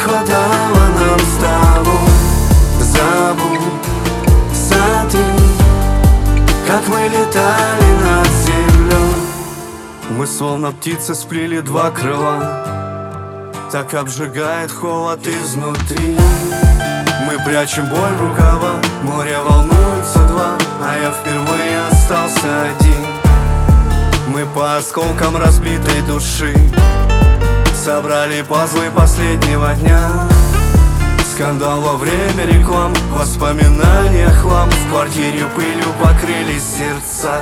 хватало нам с тобой. Забудь ты, как мы летали над землей. Мы словно птицы сплели два крыла, так обжигает холод изнутри. Мы прячем боль в рукава, море волнуется два, а я впервые остался один. Мы по осколкам разбитой души собрали пазлы последнего дня. Скандал во время реклам, воспоминания хлам. В квартире пылью покрылись сердца.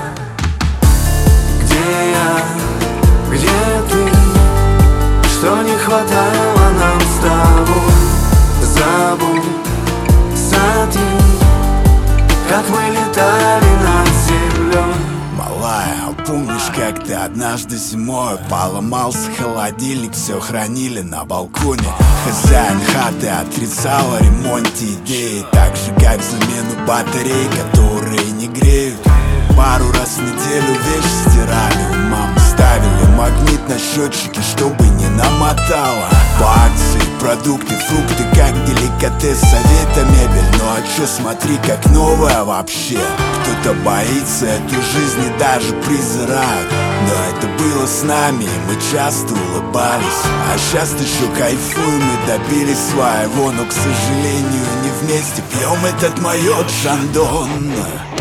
Где я, где ты, что не хватало нам с тобой. Забудь ты, как мы летали над землей. Малая, помнишь, как ты однажды зимой поломался холодильник, все хранили на балконе. Хозяин хаты отрицал о ремонте идеи, так же как замену батарей, которые не греют. Пару раз в неделю вещи стирали, у мамы ставили магнит на счетчике, чтобы не намотало. По акции продукты, фрукты, как деликатес, совета мебель. Ну а чё, смотри, как новая вообще. Кто-то боится эту жизнь и даже презирают, но это было с нами, и мы часто улыбались. А сейчас еще кайфуем и добились своего, но, к сожалению, не вместе пьем этот майот Шандон.